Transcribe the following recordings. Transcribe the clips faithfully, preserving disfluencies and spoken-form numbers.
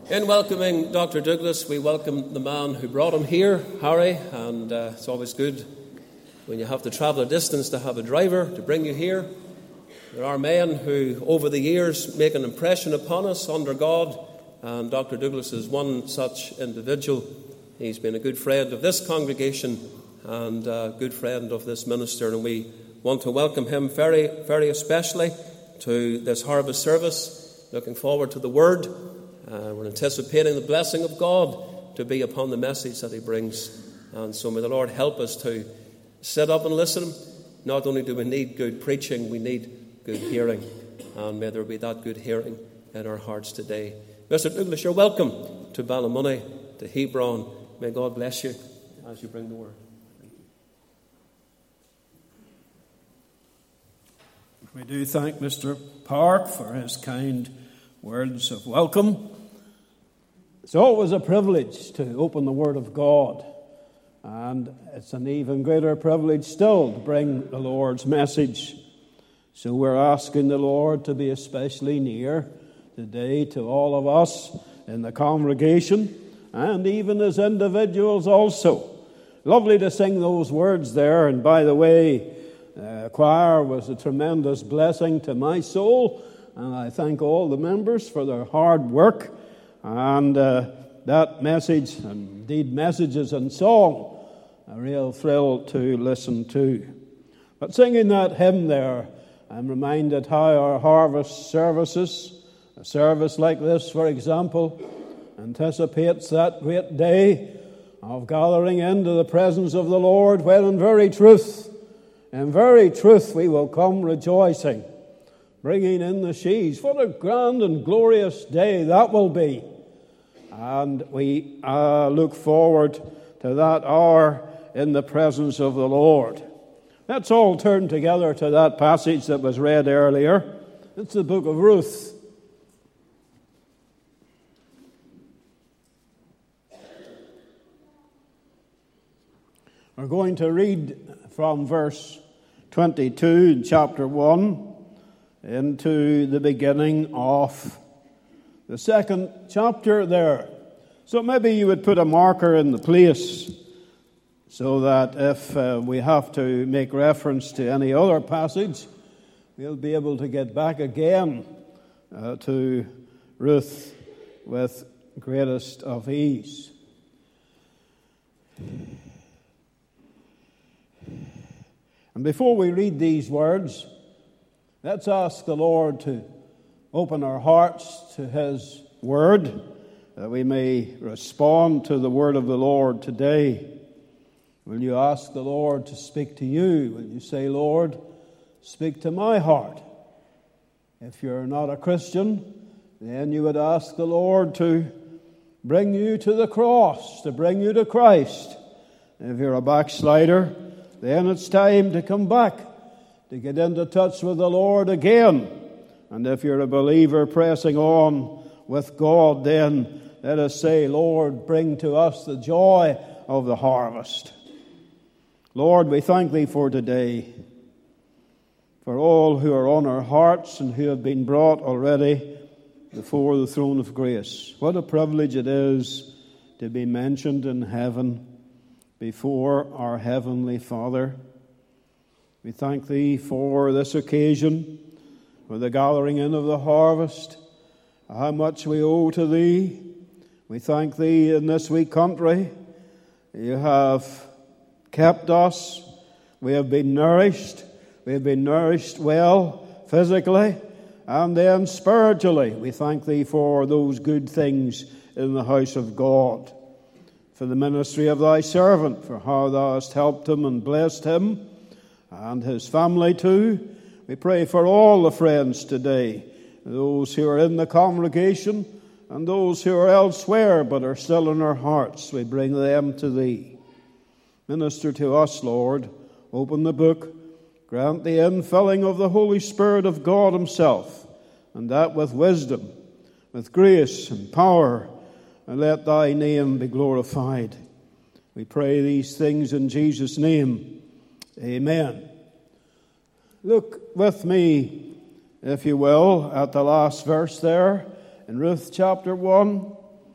In welcoming Doctor Douglas, we welcome the man who brought him here, Harry, and uh, it's always good when you have to travel a distance to have a driver to bring you here. There are men who, over the years, make an impression upon us under God, and Doctor Douglas is one such individual. He's been a good friend of this congregation and a good friend of this minister, and we want to welcome him very, very especially to this harvest service. Looking forward to the Word. Uh, we're anticipating the blessing of God to be upon the message that he brings. And so may the Lord help us to sit up and listen. Not only do we need good preaching, we need good hearing. And may there be that good hearing in our hearts today. Mister Douglas, you're welcome to Ballymoney, to Hebron. May God bless you as you bring the word. Thank you. We do thank Mister Park for his kind words of welcome. It's always a privilege to open the Word of God, and it's an even greater privilege still to bring the Lord's message. So we're asking the Lord to be especially near today to all of us in the congregation and even as individuals also. Lovely to sing those words there, and by the way, the choir was a tremendous blessing to my soul. And I thank all the members for their hard work. And uh, that message, and indeed messages and song, a real thrill to listen to. But singing that hymn there, I'm reminded how our harvest services, a service like this, for example, anticipates that great day of gathering into the presence of the Lord, when in very truth, in very truth we will come rejoicing, bringing in the sheaves. What a grand and glorious day that will be. And we uh, look forward to that hour in the presence of the Lord. Let's all turn together to that passage that was read earlier. It's the book of Ruth. We're going to read from verse twenty-two in chapter one into the beginning of the second chapter there. So maybe you would put a marker in the place so that if uh, we have to make reference to any other passage, we'll be able to get back again uh, to Ruth with greatest of ease. And before we read these words, let's ask the Lord to open our hearts to His Word, that we may respond to the Word of the Lord today. Will you ask the Lord to speak to you? Will you say, Lord, speak to my heart? If you're not a Christian, then you would ask the Lord to bring you to the cross, to bring you to Christ. If you're a backslider, then it's time to come back, to get into touch with the Lord again. And if you're a believer pressing on with God, then let us say, Lord, bring to us the joy of the harvest. Lord, we thank Thee for today, for all who are on our hearts and who have been brought already before the throne of grace. What a privilege it is to be mentioned in heaven before our Heavenly Father. We thank Thee for this occasion, for the gathering in of the harvest, how much we owe to Thee. We thank Thee in this wee country. You have kept us. We have been nourished. We have been nourished well, physically, and then spiritually. We thank Thee for those good things in the house of God, for the ministry of Thy servant, for how Thou hast helped him and blessed him, and his family too. We pray for all the friends today, those who are in the congregation and those who are elsewhere but are still in our hearts. We bring them to Thee. Minister to us, Lord. Open the book. Grant the infilling of the Holy Spirit of God Himself, and that with wisdom, with grace and power, and let Thy name be glorified. We pray these things in Jesus' name. Amen. Look with me, if you will, at the last verse there in Ruth chapter one.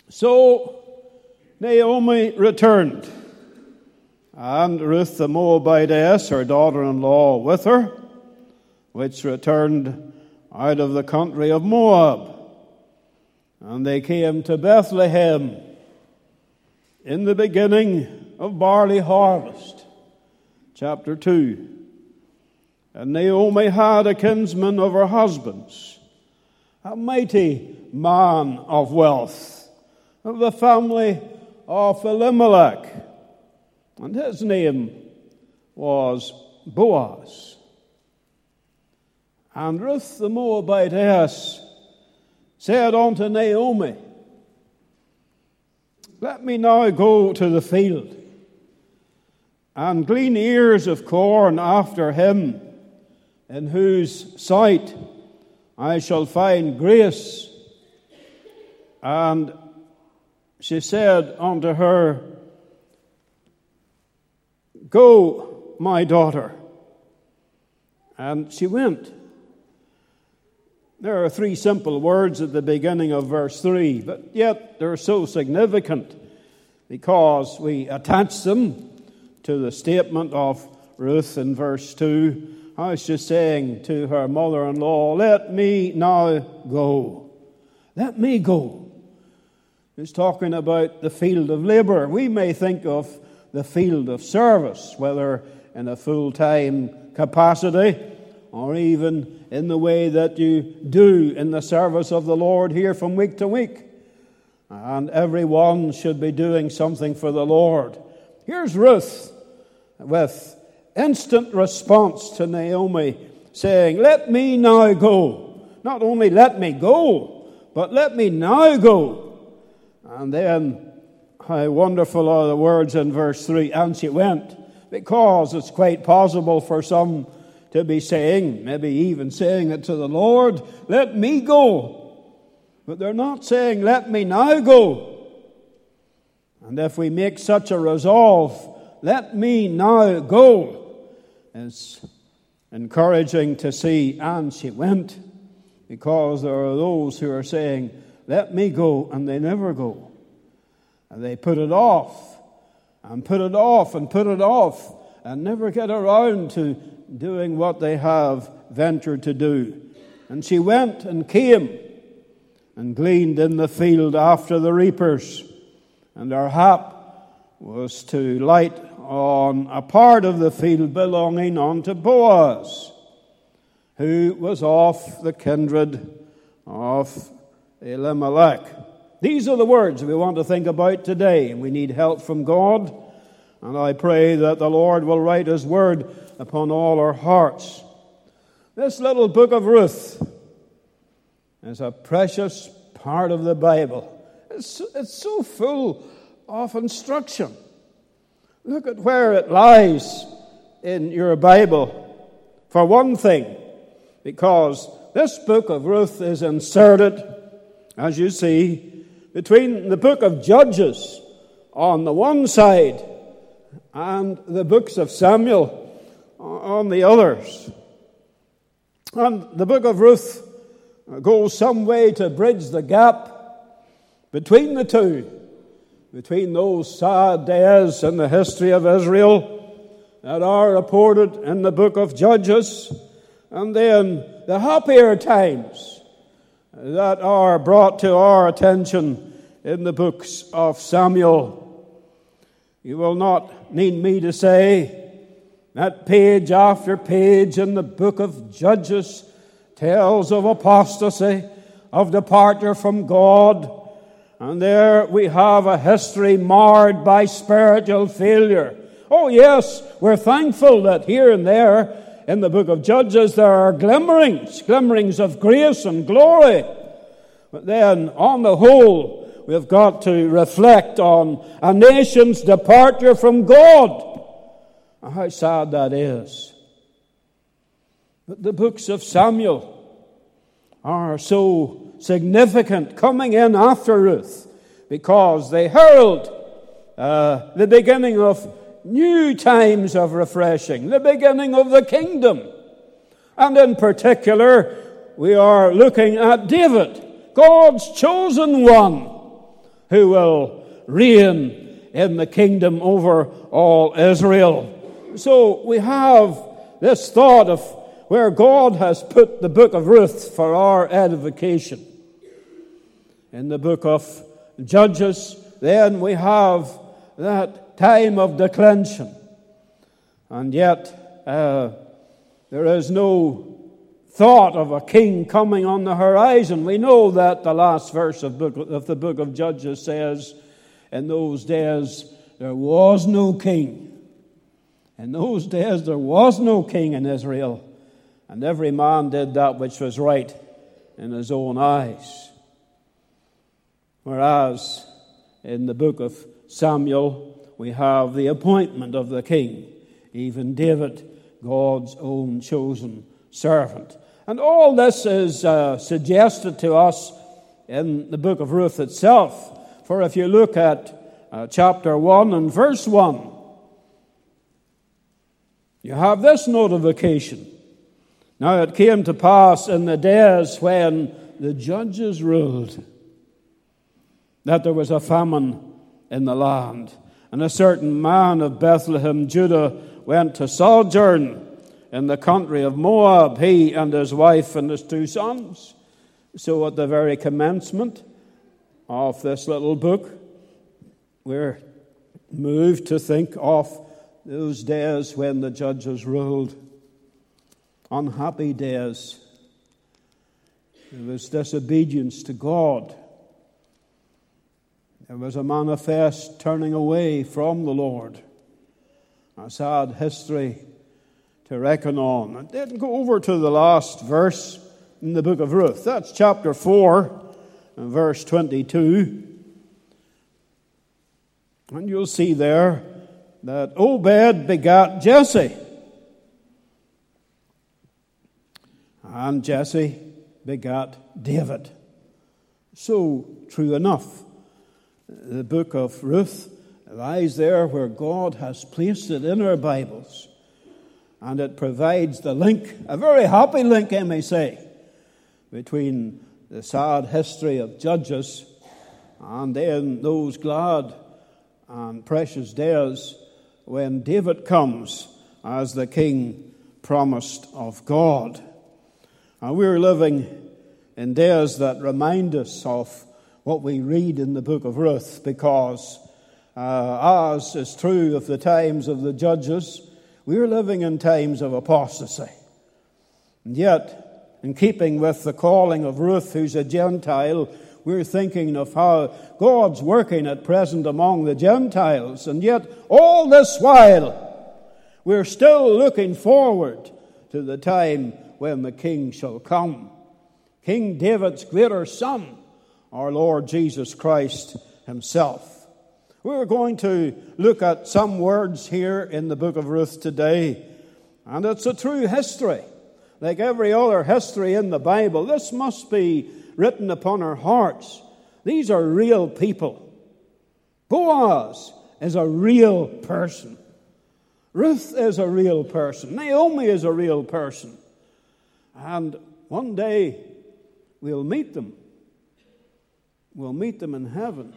So Naomi returned, and Ruth the Moabitess, her daughter-in-law, with her, which returned out of the country of Moab. And they came to Bethlehem in the beginning of barley harvest. Chapter two. And Naomi had a kinsman of her husband's, a mighty man of wealth, of the family of Elimelech, and his name was Boaz. And Ruth the Moabitess said unto Naomi, Let me now go to the field, and glean ears of corn after him, in whose sight I shall find grace. And she said unto her, Go, my daughter. And she went. There are three simple words at the beginning of verse three, but yet they're so significant because we attach them to the statement of Ruth in verse two. How she's saying to her mother-in-law, Let me now go. Let me go. He's talking about the field of labor. We may think of the field of service, whether in a full-time capacity or even in the way that you do in the service of the Lord here from week to week. And everyone should be doing something for the Lord. Here's Ruth with instant response to Naomi, saying, Let me now go. Not only let me go, but let me now go. And then, how wonderful are the words in verse three, and she went, because it's quite possible for some to be saying, maybe even saying it to the Lord, Let me go. But they're not saying, Let me now go. And if we make such a resolve, let me now go, it's encouraging to see, and she went, because there are those who are saying, Let me go, and they never go. And they put it off, and put it off, and put it off, and never get around to doing what they have ventured to do. And she went and came, and gleaned in the field after the reapers. And her hap was to light on a part of the field belonging unto Boaz, who was of the kindred of Elimelech. These are the words we want to think about today, and we need help from God. And I pray that the Lord will write His word upon all our hearts. This little book of Ruth is a precious part of the Bible. It's, it's so full of instruction. Look at where it lies in your Bible. For one thing, because this book of Ruth is inserted, as you see, between the book of Judges on the one side and the books of Samuel on the others. And the book of Ruth goes some way to bridge the gap between the two, between those sad days in the history of Israel that are reported in the book of Judges, and then the happier times that are brought to our attention in the books of Samuel. You will not need me to say that page after page in the book of Judges tells of apostasy, of departure from God. And there we have a history marred by spiritual failure. Oh yes, we're thankful that here and there in the book of Judges there are glimmerings, glimmerings of grace and glory. But then on the whole, we've got to reflect on a nation's departure from God. How sad that is. But the books of Samuel are so significant coming in after Ruth because they herald uh, the beginning of new times of refreshing, the beginning of the kingdom. And in particular, we are looking at David, God's chosen one, who will reign in the kingdom over all Israel. So we have this thought of where God has put the book of Ruth for our edification. In the book of Judges, then we have that time of declension. And yet, uh, there is no thought of a king coming on the horizon. We know that the last verse of, book, of the book of Judges says, in those days there was no king. In those days there was no king in Israel, and every man did that which was right in his own eyes. Whereas in the book of Samuel we have the appointment of the king, even David, God's own chosen servant. And all this is uh, suggested to us in the book of Ruth itself. For if you look at uh, chapter one and verse one, you have this notification. Now it came to pass in the days when the judges ruled that there was a famine in the land. And a certain man of Bethlehem, Judah, went to sojourn in the country of Moab, he and his wife and his two sons. So at the very commencement of this little book, we're moved to think of those days when the judges ruled. Unhappy days. There was disobedience to God. There was a manifest turning away from the Lord. A sad history to reckon on. And then go over to the last verse in the book of Ruth. That's chapter four, and verse twenty-two. And you'll see there that Obed begat Jesse. And Jesse begat David. So, true enough, the book of Ruth lies there where God has placed it in our Bibles. And it provides the link, a very happy link, I may say, between the sad history of Judges and then those glad and precious days when David comes as the king promised of God. And we're living in days that remind us of what we read in the book of Ruth, because uh, as is true of the times of the judges, we're living in times of apostasy. And yet, in keeping with the calling of Ruth, who's a Gentile, we're thinking of how God's working at present among the Gentiles. And yet, all this while, we're still looking forward to the time when the King shall come. King David's greater son, our Lord Jesus Christ himself. We're going to look at some words here in the book of Ruth today. And it's a true history. Like every other history in the Bible, this must be written upon our hearts. These are real people. Boaz is a real person. Ruth is a real person. Naomi is a real person. And one day we'll meet them. We'll meet them in heaven.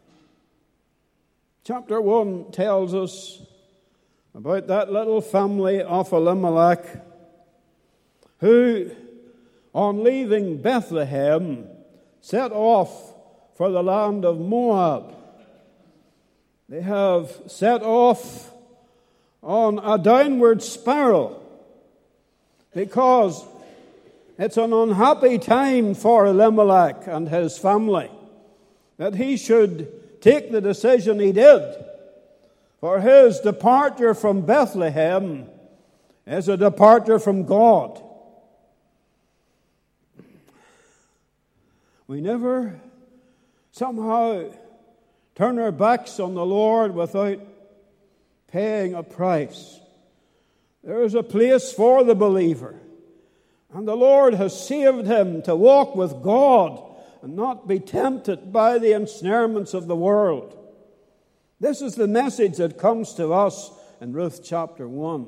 Chapter one tells us about that little family of Elimelech who, on leaving Bethlehem, set off for the land of Moab. They have set off on a downward spiral because it's an unhappy time for Elimelech and his family that he should take the decision he did. For his departure from Bethlehem is a departure from God. We never somehow turn our backs on the Lord without paying a price. There is a place for the believer, and the Lord has saved him to walk with God and not be tempted by the ensnarements of the world. This is the message that comes to us in Ruth chapter one.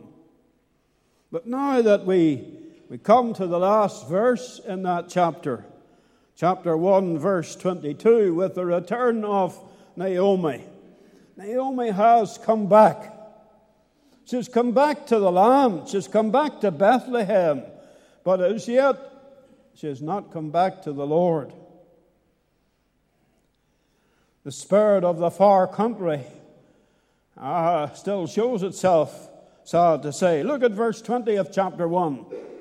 But now that we, we come to the last verse in that chapter, chapter one, verse twenty-two, with the return of Naomi. Naomi has come back. She's come back to the land. She's come back to Bethlehem. But as yet, she has not come back to the Lord. The spirit of the far country uh, still shows itself, sad to say. Look at verse twenty of chapter one.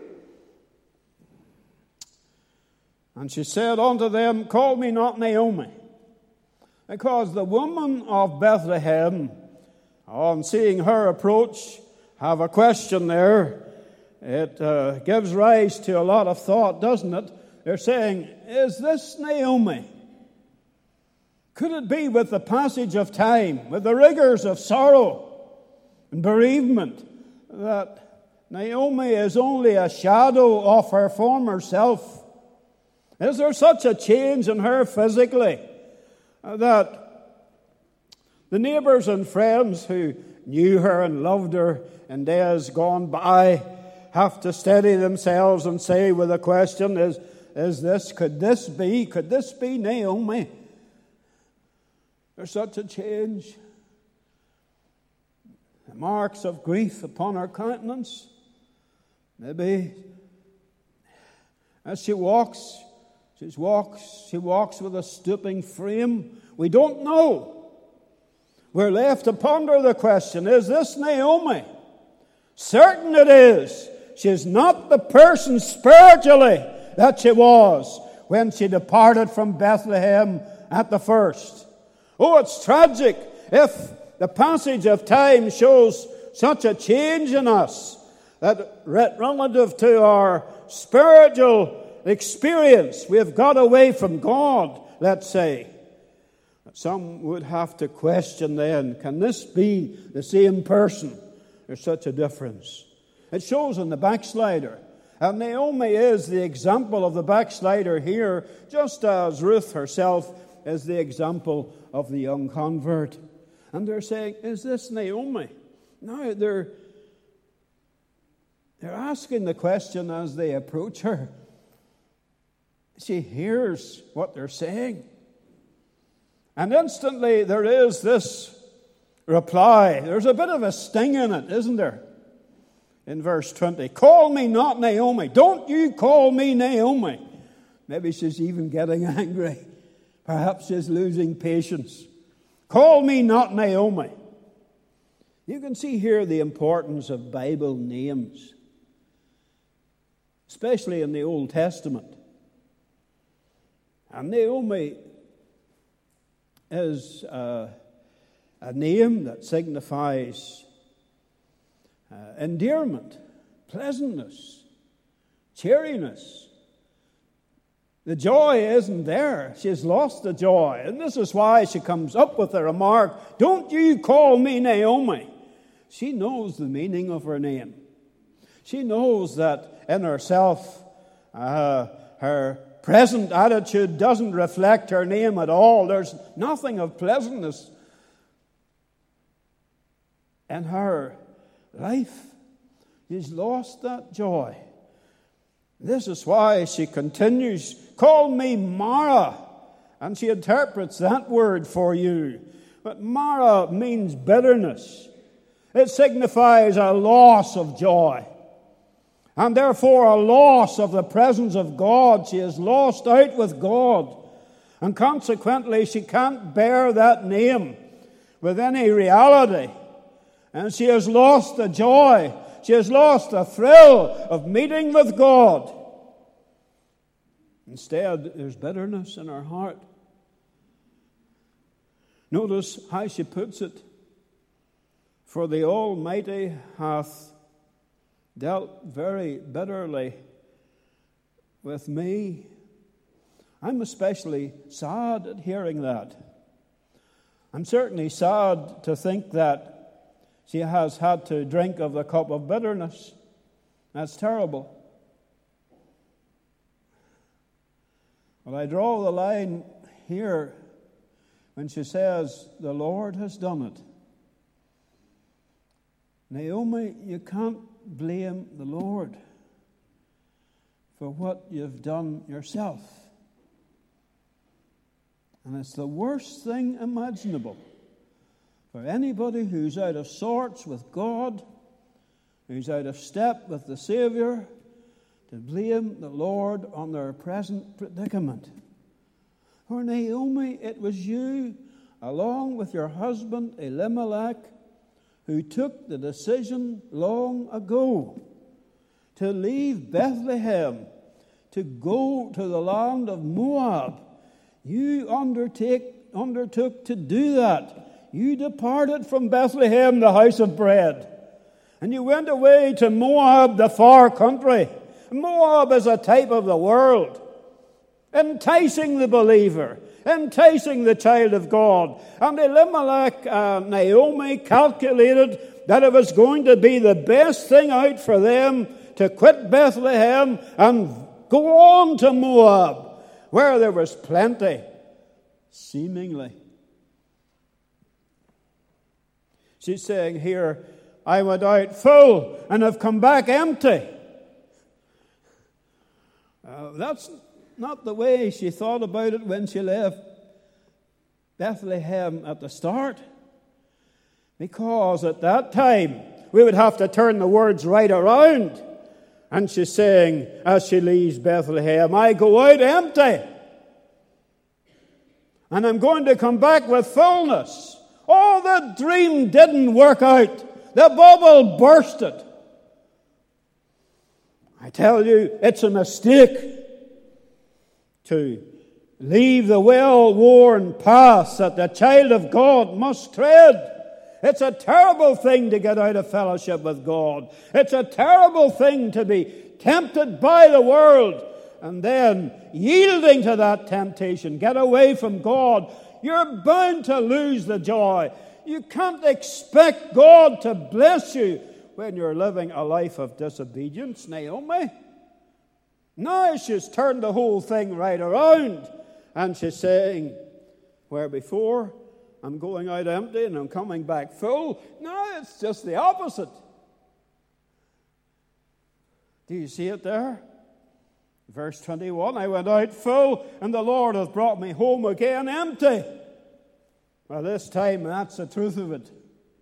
And she said unto them, call me not Naomi, because the woman of Bethlehem, on seeing her approach, have a question there. It uh, gives rise to a lot of thought, doesn't it? They're saying, is this Naomi? Could it be with the passage of time, with the rigors of sorrow and bereavement, that Naomi is only a shadow of her former self? Is there such a change in her physically that the neighbors and friends who knew her and loved her in days gone by have to steady themselves and say with a question, is, is this, could this be, could this be Naomi? There's such a change. The marks of grief upon her countenance. Maybe as she walks, she walks, she walks with a stooping frame. We don't know. We're left to ponder the question, is this Naomi? Certain it is. She's not the person spiritually that she was when she departed from Bethlehem at the first. Oh, it's tragic if the passage of time shows such a change in us that relative to our spiritual experience, we have got away from God, let's say. Some would have to question then, can this be the same person? There's such a difference. It shows in the backslider. And Naomi is the example of the backslider here, just as Ruth herself is the example of the young convert. And they're saying, is this Naomi? Now they're, they're asking the question as they approach her. She hears what they're saying. And instantly there is this reply. There's a bit of a sting in it, isn't there? In verse twenty. Call me not Naomi. Don't you call me Naomi. Maybe she's even getting angry. Perhaps she's losing patience. Call me not Naomi. You can see here the importance of Bible names, especially in the Old Testament. And Naomi is uh, a name that signifies uh, endearment, pleasantness, cheeriness. The joy isn't there. She's lost the joy. And this is why she comes up with the remark, don't you call me Naomi. She knows the meaning of her name. She knows that in herself, uh, her present attitude doesn't reflect her name at all. There's nothing of pleasantness in her life. She's lost that joy. This is why she continues, call me Mara. And she interprets that word for you. But Mara means bitterness. It signifies a loss of joy. And therefore a loss of the presence of God. She is lost out with God. And consequently she can't bear that name with any reality. And she has lost the joy. She has lost the thrill of meeting with God. Instead, there's bitterness in her heart. Notice how she puts it. For the Almighty hath dealt very bitterly with me. I'm especially sad at hearing that. I'm certainly sad to think that she has had to drink of the cup of bitterness. That's terrible. But I draw the line here when she says, the Lord has done it. Naomi, you can't blame the Lord for what you've done yourself. And it's the worst thing imaginable for anybody who's out of sorts with God, who's out of step with the Savior, to blame the Lord on their present predicament. For Naomi, it was you, along with your husband Elimelech, who took the decision long ago to leave Bethlehem, to go to the land of Moab. You undertake, undertook to do that. You departed from Bethlehem, the house of bread, and you went away to Moab, the far country. Moab is a type of the world, enticing the believer, enticing the child of God. And Elimelech, uh, Naomi calculated that it was going to be the best thing out for them to quit Bethlehem and go on to Moab, where there was plenty, seemingly. She's saying here, I went out full and have come back empty. Uh, that's not the way she thought about it when she left Bethlehem at the start. Because at that time, we would have to turn the words right around. And she's saying, as she leaves Bethlehem, I go out empty. And I'm going to come back with fullness. Oh, the dream didn't work out. The bubble bursted. I tell you, it's a mistake to leave the well-worn path that the child of God must tread. It's a terrible thing to get out of fellowship with God. It's a terrible thing to be tempted by the world and then yielding to that temptation, get away from God. You're bound to lose the joy. You can't expect God to bless you when you're living a life of disobedience, Naomi. Now she's turned the whole thing right around. And she's saying, where before I'm going out empty and I'm coming back full, now it's just the opposite. Do you see it there? Verse twenty-one, I went out full and the Lord hath brought me home again empty. Well, this time that's the truth of it.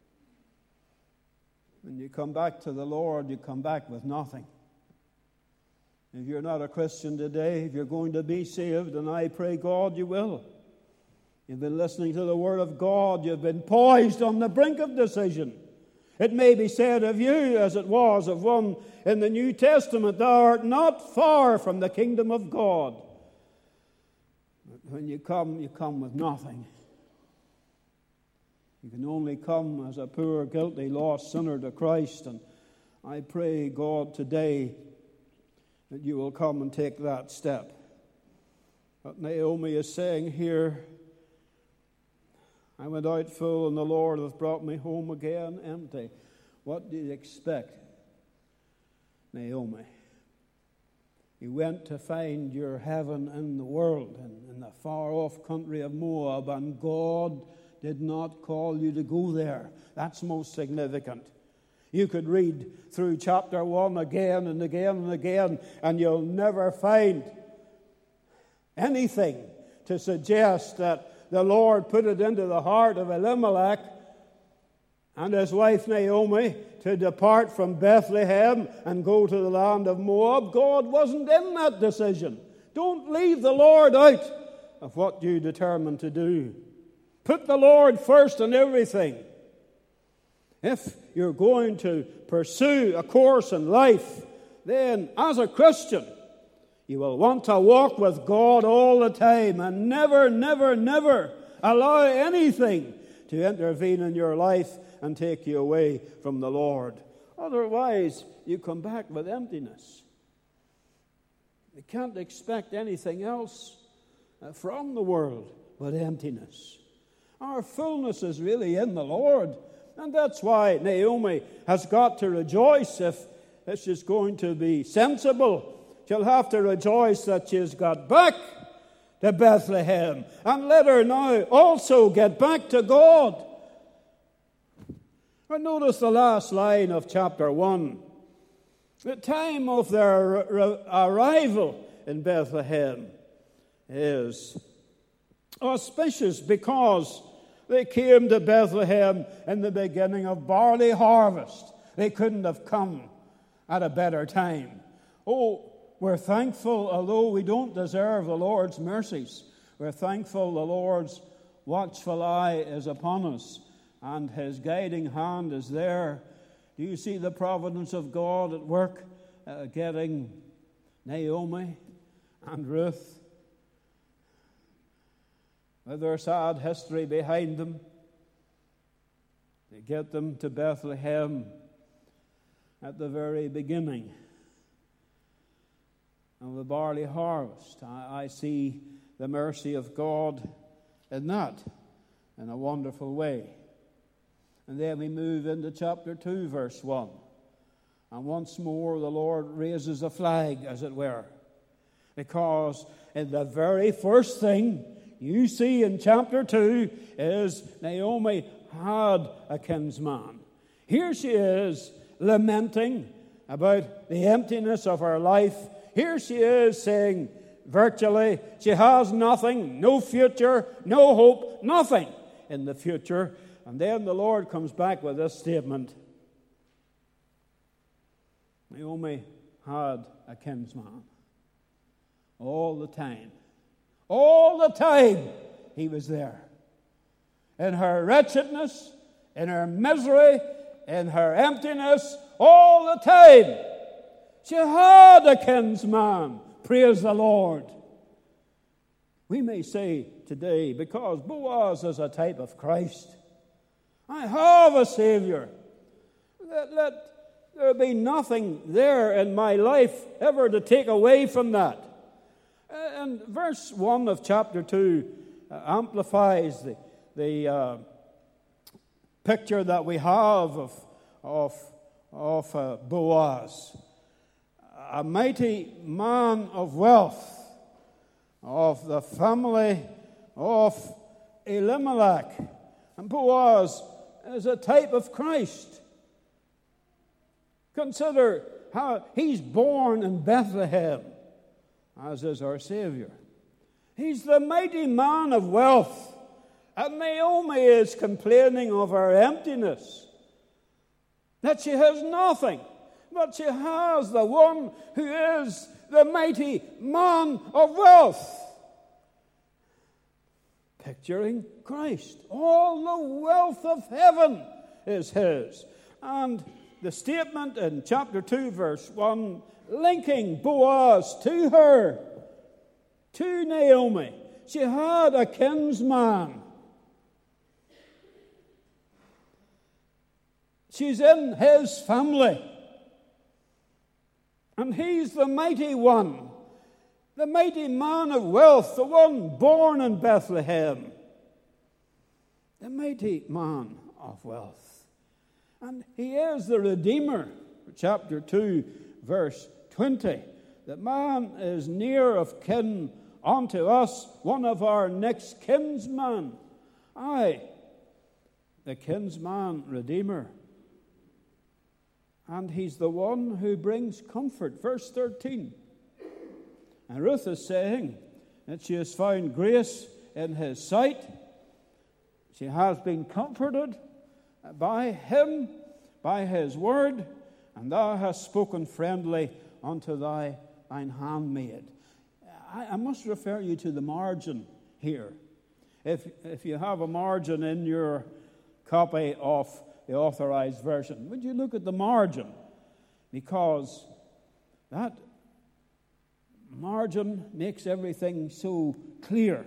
When you come back to the Lord, you come back with nothing. If you're not a Christian today, if you're going to be saved, and I pray God you will, you've been listening to the Word of God, you've been poised on the brink of decision. It may be said of you, as it was of one in the New Testament, thou art not far from the kingdom of God. But when you come, you come with nothing. You can only come as a poor, guilty, lost sinner to Christ. And I pray, God, today that you will come and take that step. But Naomi is saying here, I went out full and the Lord hath brought me home again empty. What do you expect, Naomi? You went to find your heaven in the world, in, in the far-off country of Moab, and God did not call you to go there. That's most significant. You could read through chapter one again and again and again, and you'll never find anything to suggest that the Lord put it into the heart of Elimelech and his wife Naomi to depart from Bethlehem and go to the land of Moab. God wasn't in that decision. Don't leave the Lord out of what you determine to do. Put the Lord first in everything. If you're going to pursue a course in life, then as a Christian, you will want to walk with God all the time and never, never, never allow anything to intervene in your life and take you away from the Lord. Otherwise, you come back with emptiness. You can't expect anything else from the world but emptiness. Our fullness is really in the Lord. And that's why Naomi has got to rejoice if, if she's going to be sensible. She'll have to rejoice that she's got back to Bethlehem. And let her now also get back to God. But notice the last line of chapter one. The time of their arrival in Bethlehem is auspicious because they came to Bethlehem in the beginning of barley harvest. They couldn't have come at a better time. Oh, we're thankful, although we don't deserve the Lord's mercies, we're thankful the Lord's watchful eye is upon us and His guiding hand is there. Do you see the providence of God at work, uh, getting Naomi and Ruth, with their sad history behind them, to get them to Bethlehem at the very beginning of the barley harvest? I, I see the mercy of God in that in a wonderful way. And then we move into chapter two, verse one. And once more the Lord raises a flag, as it were. Because in the very first thing you see in chapter two is Naomi had a kinsman. Here she is lamenting about the emptiness of her life. Here she is saying virtually she has nothing, no future, no hope, nothing in the future. And then the Lord comes back with this statement. Naomi had a kinsman. All the time. All the time he was there. In her wretchedness, in her misery, in her emptiness, all the time. She had a kinsman. Praise the Lord. We may say today, because Boaz is a type of Christ, I have a Savior. Let, let there be nothing there in my life ever to take away from that. And verse one of chapter two uh, amplifies the, the uh, picture that we have of, of, of uh, Boaz. A mighty man of wealth, of the family of Elimelech. And Boaz is a type of Christ. Consider how he's born in Bethlehem, as is our Savior. He's the mighty man of wealth. And Naomi is complaining of her emptiness, that she has nothing, but she has the one who is the mighty man of wealth. Picturing Christ. All the wealth of heaven is his. And the statement in chapter two, verse one, linking Boaz to her, to Naomi. She had a kinsman. She's in his family. And he's the mighty one, the mighty man of wealth, the one born in Bethlehem. The mighty man of wealth. And he is the Redeemer. Chapter two, verse twenty. The man is near of kin unto us, one of our next kinsmen. Aye, the kinsman Redeemer. And he's the one who brings comfort. Verse thirteen. And Ruth is saying that she has found grace in his sight. She has been comforted by him, by his word, and thou hast spoken friendly unto thy thine handmaid. I, I must refer you to the margin here. If, if you have a margin in your copy of the Authorized Version, would you look at the margin? Because that margin makes everything so clear.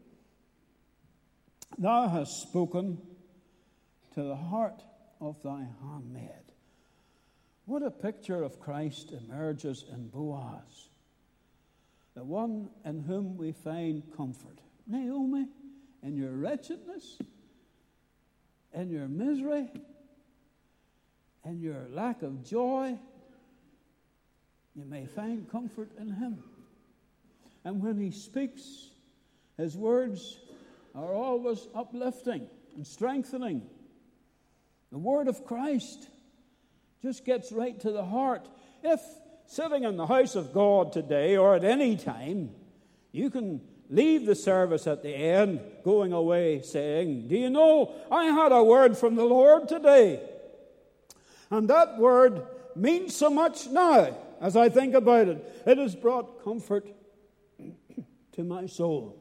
Thou hast spoken to the heart of thy handmaid. What a picture of Christ emerges in Boaz, the one in whom we find comfort. Naomi, in your wretchedness, in your misery, in your lack of joy, you may find comfort in him. And when he speaks, his words are always uplifting and strengthening. The word of Christ just gets right to the heart. If sitting in the house of God today or at any time, you can leave the service at the end, going away saying, "Do you know, I had a word from the Lord today." And that word means so much now as I think about it. It has brought comfort to my soul.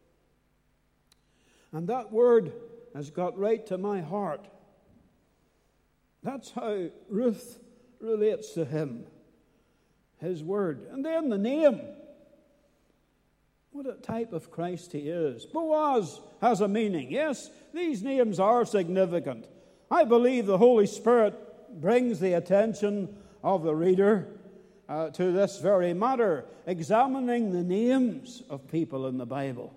And that word has got right to my heart. That's how Ruth relates to him, his word. And then the name. What a type of Christ he is. Boaz has a meaning. Yes, these names are significant. I believe the Holy Spirit brings the attention of the reader uh, to this very matter, examining the names of people in the Bible.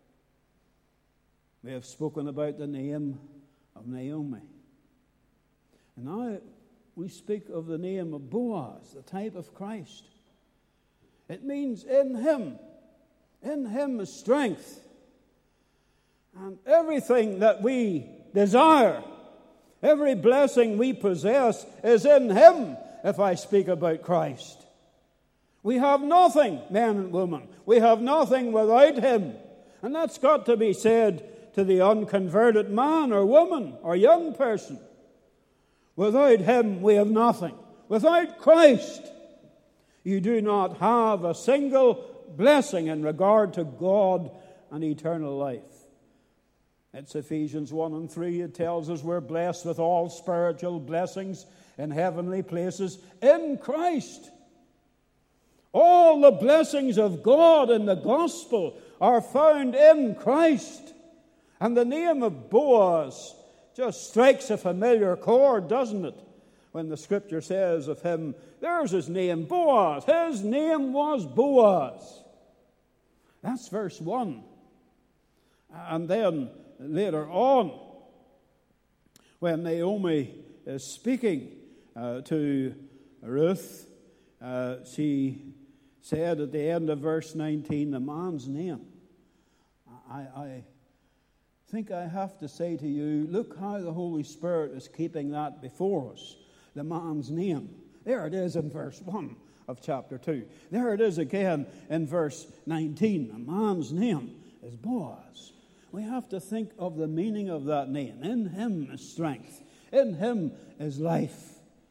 We have spoken about the name of Naomi. And now we speak of the name of Boaz, the type of Christ. It means in him. In him is strength. And everything that we desire, every blessing we possess is in him, if I speak about Christ. We have nothing, men and women. We have nothing without him. And that's got to be said to the unconverted man or woman or young person. Without him, we have nothing. Without Christ, you do not have a single blessing in regard to God and eternal life. It's Ephesians one and three. It tells us we're blessed with all spiritual blessings in heavenly places in Christ. All the blessings of God in the gospel are found in Christ. And the name of Boaz just strikes a familiar chord, doesn't it? When the scripture says of him, there's his name, Boaz. His name was Boaz. That's verse one. And then later on, when Naomi is speaking uh, to Ruth, uh, she said at the end of verse nineteen, the man's name. I, I think I have to say to you, look how the Holy Spirit is keeping that before us. The man's name. There it is in verse one of chapter two. There it is again in verse nineteen. The man's name is Boaz. We have to think of the meaning of that name. In him is strength. In him is life.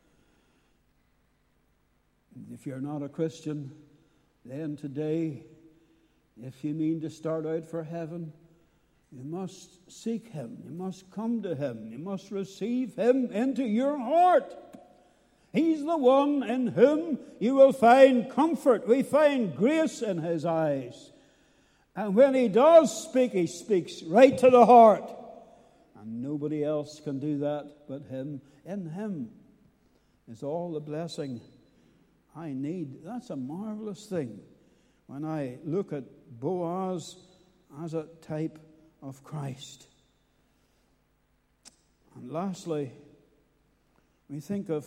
If you're not a Christian, then today, if you mean to start out for heaven, you must seek him. You must come to him. You must receive him into your heart. He's the one in whom you will find comfort. We find grace in his eyes. And when he does speak, he speaks right to the heart. And nobody else can do that but him. In him is all the blessing I need. That's a marvelous thing when I look at Boaz as a type of Christ. And lastly, we think of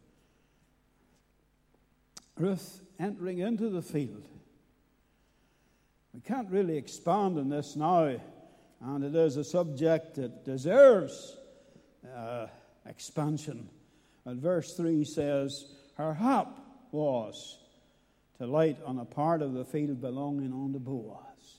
Ruth entering into the field. We can't really expand on this now, and it is a subject that deserves uh, expansion. And verse three says, her hap was to light on a part of the field belonging unto Boaz.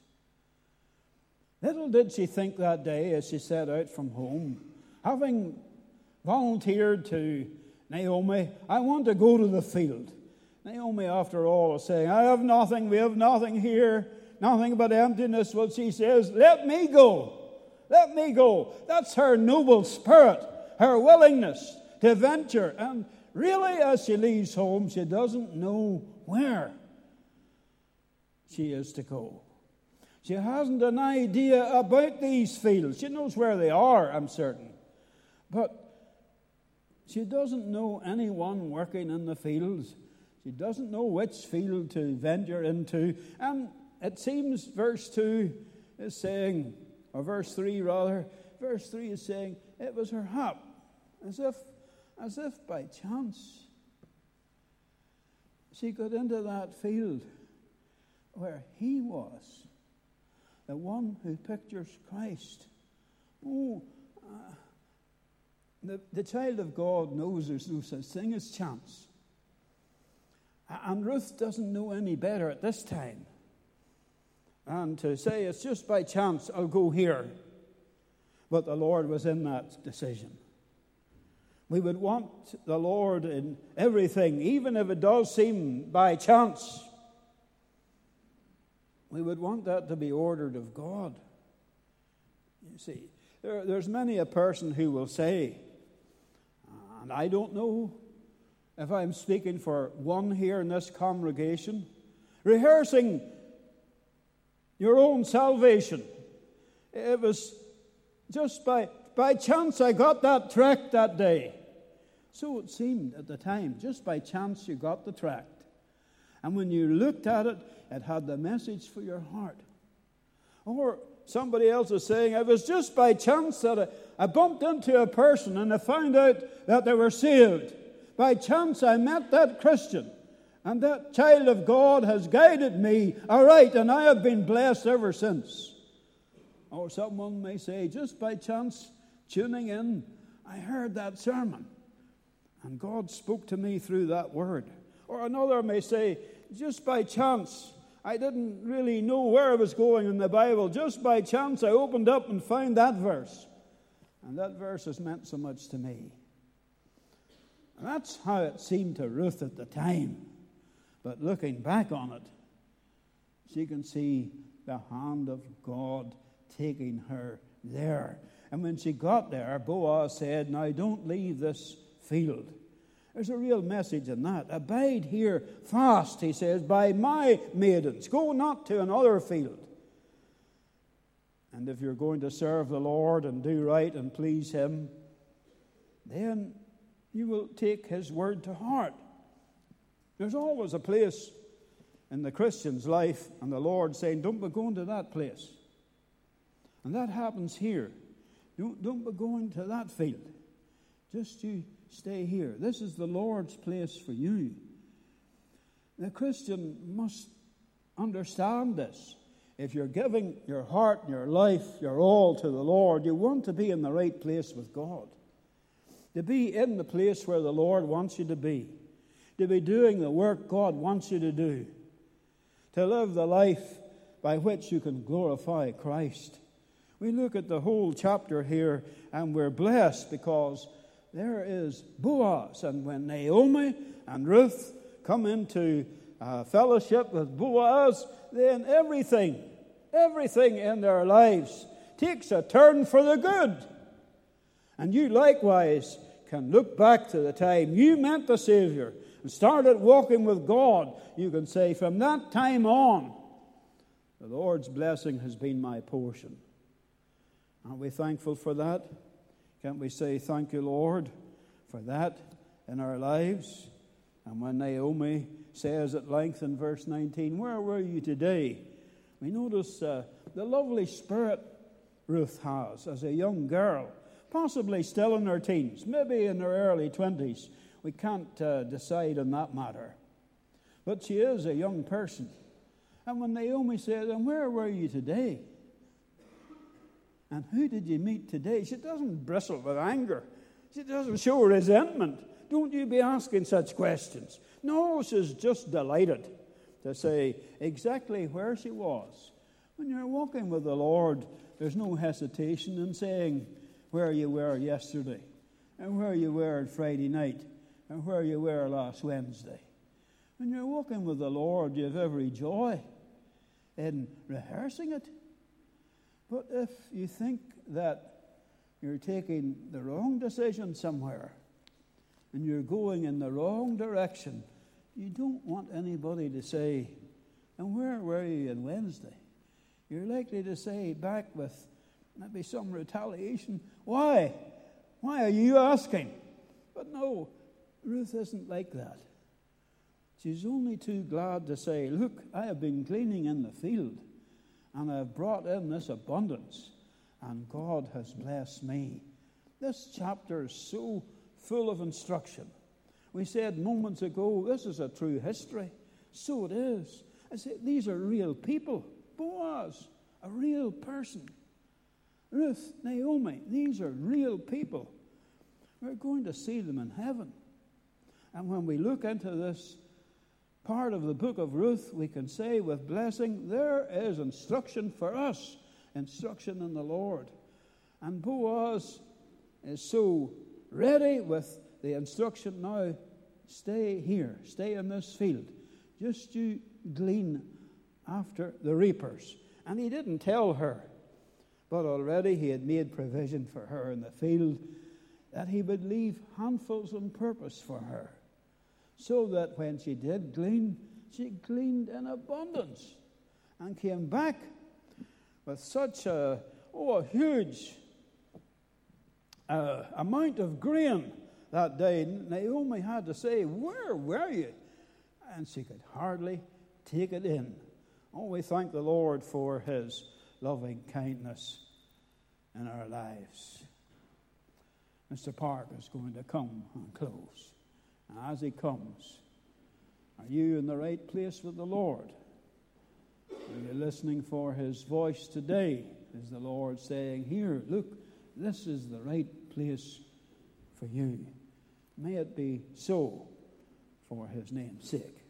Little did she think that day as she set out from home, having volunteered to Naomi, I want to go to the field. Naomi, after all, is saying, I have nothing, we have nothing here, nothing but emptiness. Well, she says, let me go. Let me go. That's her noble spirit, her willingness to venture. And really, as she leaves home, she doesn't know where she is to go. She hasn't an idea about these fields. She knows where they are, I'm certain. But she doesn't know anyone working in the fields. She doesn't know which field to venture into. And it seems verse two is saying, or verse three rather, verse three is saying, it was her hap, as if, as if by chance she got into that field where he was, the one who pictures Christ. Oh, uh, the, the child of God knows there's no such thing as chance. And Ruth doesn't know any better at this time. and to say it's just by chance I'll go here. But the Lord was in that decision. We would want the Lord in everything, even if it does seem by chance. We would want that to be ordered of God. You see, there, there's many a person who will say, and I don't know if I'm speaking for one here in this congregation, rehearsing your own salvation. It was just by... By chance I got that tract that day. So it seemed at the time. Just by chance you got the tract. And when you looked at it, it had the message for your heart. Or somebody else is saying, it was just by chance that I, I bumped into a person and I found out that they were saved. By chance I met that Christian. And that child of God has guided me aright, and I have been blessed ever since. Or someone may say, just by chance, tuning in, I heard that sermon, and God spoke to me through that word. Or another may say, just by chance, I didn't really know where I was going in the Bible. Just by chance, I opened up and found that verse. And that verse has meant so much to me. And that's how it seemed to Ruth at the time. But looking back on it, she can see the hand of God taking her there. And when she got there, Boaz said, now don't leave this field. There's a real message in that. Abide here fast, he says, by my maidens. Go not to another field. And if you're going to serve the Lord and do right and please him, then you will take his word to heart. There's always a place in the Christian's life and the Lord saying, don't be going to that place. And that happens here. Don't, don't be going to that field. Just you stay here. This is the Lord's place for you. The Christian must understand this. If you're giving your heart and your life, your all to the Lord, you want to be in the right place with God. To be in the place where the Lord wants you to be. To be doing the work God wants you to do. To live the life by which you can glorify Christ. We look at the whole chapter here and we're blessed because there is Boaz. And when Naomi and Ruth come into uh, fellowship with Boaz, then everything, everything in their lives takes a turn for the good. And you likewise can look back to the time you met the Savior and started walking with God. You can say, from that time on, the Lord's blessing has been my portion. Aren't we thankful for that? Can't we say, thank you, Lord, for that in our lives? And when Naomi says at length in verse nineteen, where were you today? We notice uh, the lovely spirit Ruth has as a young girl, possibly still in her teens, maybe in her early twenties. We can't uh, decide on that matter. But she is a young person. And when Naomi says, and where were you today? And who did you meet today? She doesn't bristle with anger. She doesn't show resentment. Don't you be asking such questions. No, she's just delighted to say exactly where she was. When you're walking with the Lord, there's no hesitation in saying where you were yesterday, and where you were on Friday night, and where you were last Wednesday. When you're walking with the Lord, you have every joy in rehearsing it. But if you think that you're taking the wrong decision somewhere and you're going in the wrong direction, you don't want anybody to say, and where were you on Wednesday? You're likely to say back with maybe some retaliation, why? Why are you asking? But no, Ruth isn't like that. She's only too glad to say, look, I have been gleaning in the field, and I've brought in this abundance, and God has blessed me. This chapter is so full of instruction. We said moments ago, this is a true history. So it is. I said, these are real people. Boaz, a real person. Ruth, Naomi, these are real people. We're going to see them in heaven. And when we look into this part of the book of Ruth, we can say with blessing, there is instruction for us, instruction in the Lord. And Boaz is so ready with the instruction now, stay here, stay in this field. Just you glean after the reapers. And he didn't tell her, but already he had made provision for her in the field, that he would leave handfuls on purpose for her, so that when she did glean, she gleaned in abundance and came back with such a, oh, a huge uh, amount of grain that day. Naomi had to say, where were you? And she could hardly take it in. Oh, we thank the Lord for his loving kindness in our lives. Mister Park is going to come and close. And as he comes, are you in the right place with the Lord? Are you listening for his voice today? Is the Lord saying, here, look, this is the right place for you? May it be so for his name's sake.